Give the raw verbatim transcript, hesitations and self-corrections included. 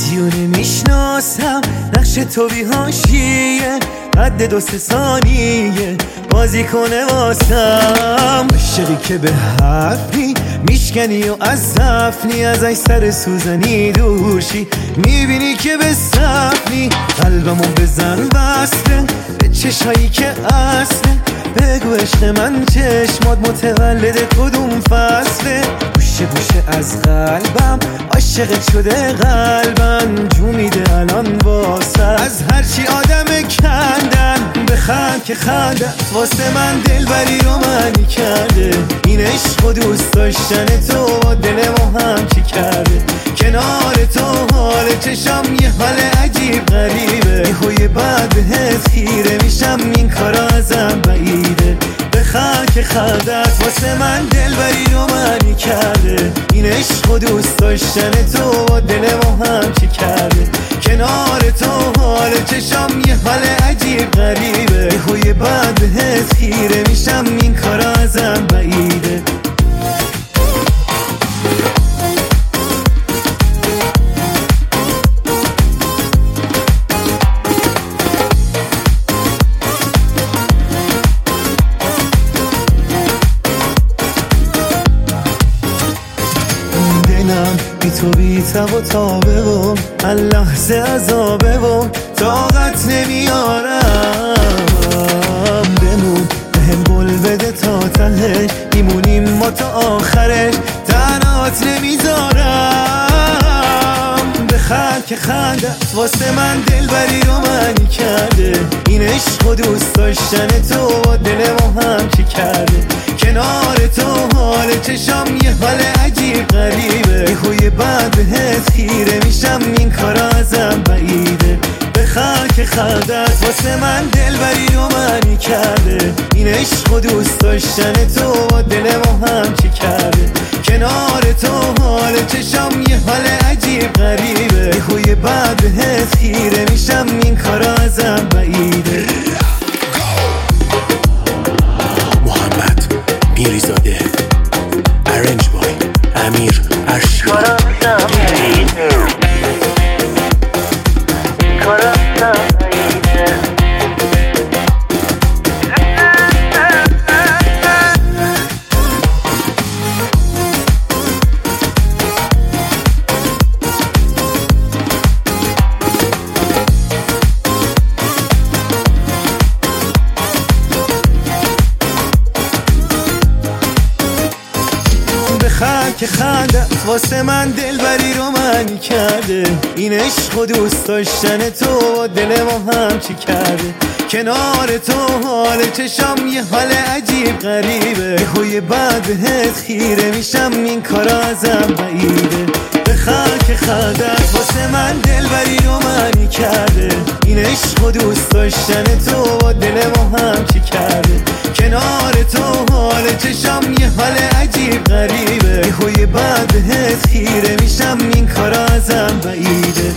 یکیو نمیشناسم، نقش تو بی حاشیه، قد دو سه ثانیه بازی کنه واسم. عشقی که به حرفی میشکنی و از زفنی، ازش سر سوزنی دوشی میبینی که به صفنی. قلبمو بزن وصله به چشایی که اصله، بگو عشق من چشمات متولد کدوم فصله. گوشه گوشه از قلبم عاشقت شده قلبم، جو میده الان واسه از هرچی آدم کندن. بخند که خندت واسه من دلبری رو معنی کرده، این عشق و دوست داشتن تو دل ما هم چی کرده. کنار تو حال چشم یه حال عجیب غریبه، یهوی بعد بهت خیره میشم این کارا ازم بعیده. بخند که خندت واسه من دلبری رو معنی کرده، این عشق و دوست داشتن تو دل ما هم چی کرده. کنار تو حال چشم یه حال عجیب غریبه، یهوی بعد بهت خیره میشم این کارا ازم بعیده. بی تو بی تب و تابه و اللحظه عذابه و طاقت نمیارم. بمون بهم گل بده تا تهش، میمونیم ما تا آخرش، تنهات نمیذارم. بخند که خندت واسه من دلبری رو معنی کرده، این عشق و دوست داشتن تو دل ما هم چی کرده. کنار تو حال چشم یه حال عجیب غریبه، یهوی بعد بهت خیره میشم این کارا ازم بعیده. بخند که خندت واسه من دلبری رو معنی کرده، این عشق و دوست داشتن تو دل ما هم چی کرده. کنار تو حال چشم یه حال عجیب غریبه، یهوی بعد بهت خیره میشم این کارا ازم بعیده. میریزاده ارنج بای امیر ارشید. بخند که خندت واسه من دلبری رو معنی کرده، این عشق و دوست داشتن تو دل ما هم چی کرده. کنار تو حال چشم یه حال عجیب غریبه، یهوی بعد بهت خیره میشم این کارا ازم بعیده. بخند که خندت واسه من دلبری رو معنی کرده، این عشق و دوست داشتن تو دل ما هم چی کرده. کنار تو حال چشم یه حال عجیب غریبه، یهوی بعد بهت خیره میشم این کارا ازم بعیده.